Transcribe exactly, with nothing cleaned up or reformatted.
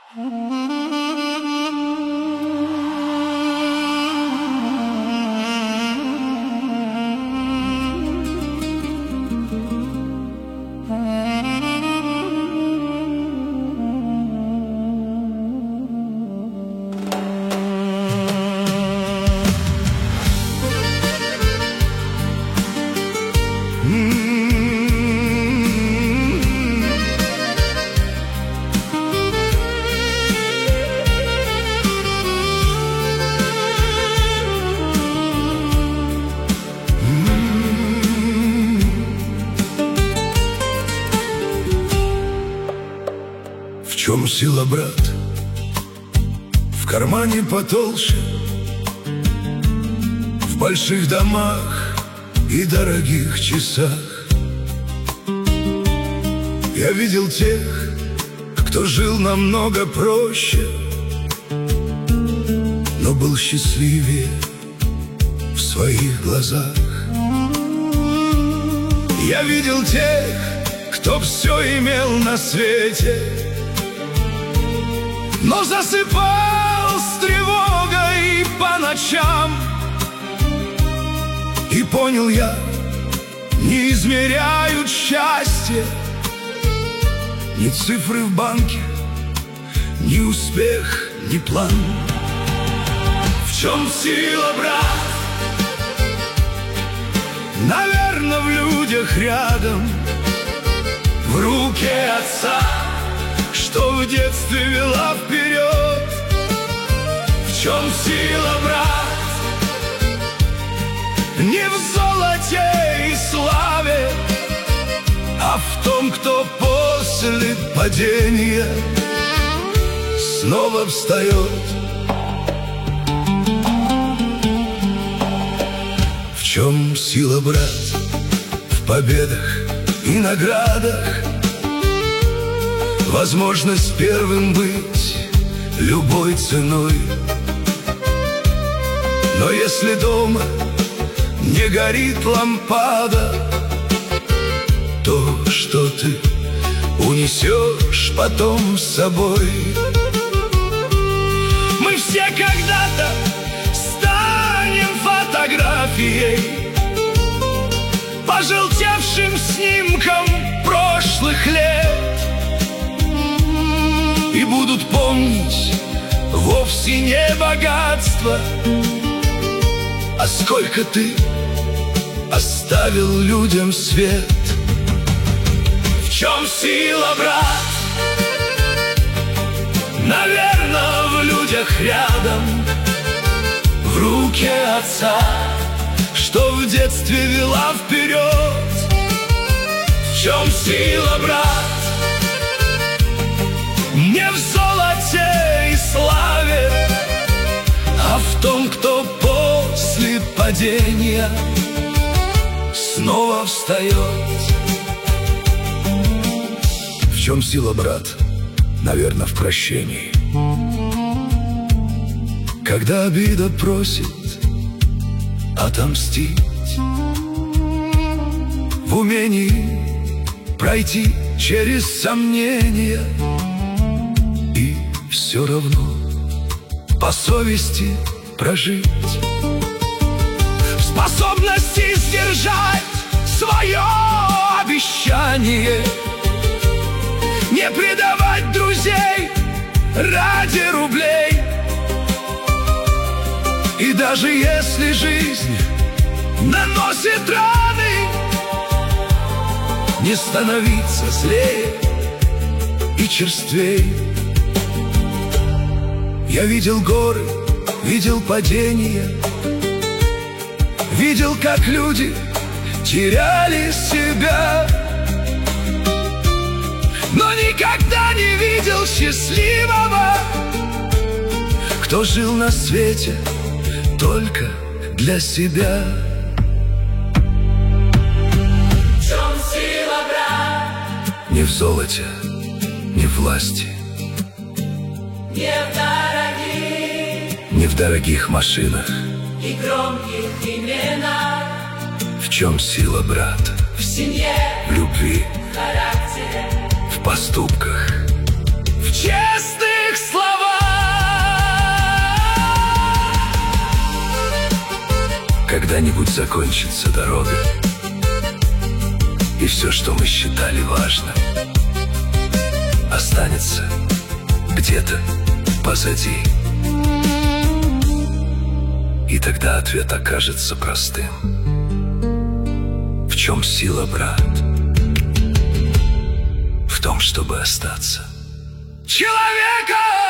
В чем сила, брат? В кармане потолще, в больших домах и дорогих часах. Я видел тех, кто жил намного проще, но был счастливее в своих глазах. Я видел тех, кто все имел на свете, но засыпал с тревогой по ночам. И понял я, не измеряют счастье ни цифры в банке, ни успех, ни план. В чем сила, брат? Наверно, в людях рядом, в руке отца, что в детстве вела вперед. В чем сила, брат? Не в золоте и славе, а в том, кто после падения снова встает. В чем сила, брат? В победах и наградах, возможность первым быть любой ценой. Но если дома не горит лампада, то что ты унесешь потом с собой? Мы все когда-то станем фотографией, пожелтевшим снимком прошлых лет, и будут помнить вовсе не богатство, а сколько ты оставил людям свет. В чем сила, брат? Наверно, в людях рядом, в руке отца, что в детстве вела вперед. В чем сила, брат? Не в золоте и славе, а в том, кто после падения снова встает. В чем сила, брат? Наверно, в прощении. Когда обида просит отомстить, в умении пройти через сомнения и все равно по совести прожить, в способности сдержать свое обещание, не предавать друзей ради рублей. И даже если жизнь наносит раны, не становиться злее и черствей. Я видел горы, видел падения, видел, как люди теряли себя, но никогда не видел счастливого, кто жил на свете только для себя. В чем сила, брат? Не в золоте, не в власти, не в дорогих, не в дорогих машинах и громких именах. В чем сила, брат? В семье, в любви, в характере, в поступках, в честных когда-нибудь закончится дорога, и все, что мы считали важным, останется где-то позади. И тогда ответ окажется простым. В чем сила, брат? В том, чтобы остаться человеком.